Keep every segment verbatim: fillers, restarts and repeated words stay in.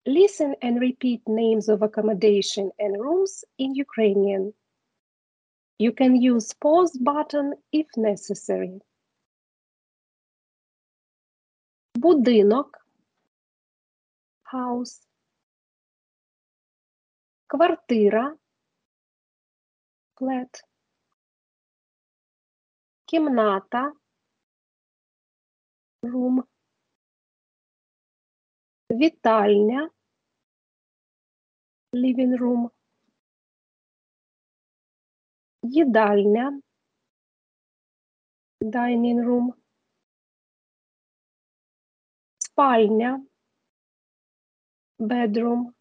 Listen and repeat names of accommodation and rooms in Ukrainian. You can use pause button if necessary. Будинок, house. Квартира, flat. Кімната, room. Вітальня, living room. Їдальня, dining room. Спальня, bedroom.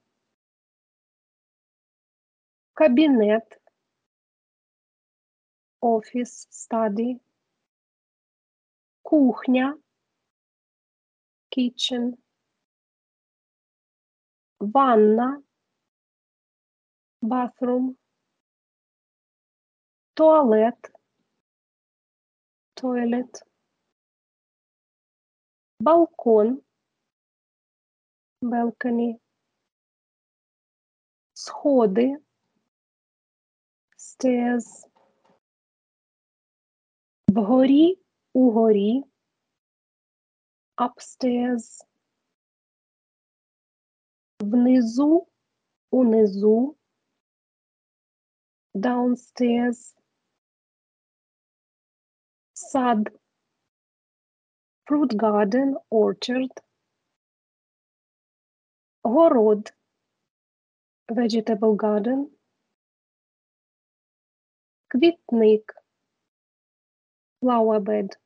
Кабінет, office, study. Кухня, kitchen. Ванна, bathroom. Туалет, toilet. Балкон, balcony. Сходи, stairs. Вгорі, угорі, upstairs. Внизу, унизу, downstairs. Сад, fruit garden, orchard. Город, vegetable garden. Квітник, flower bed.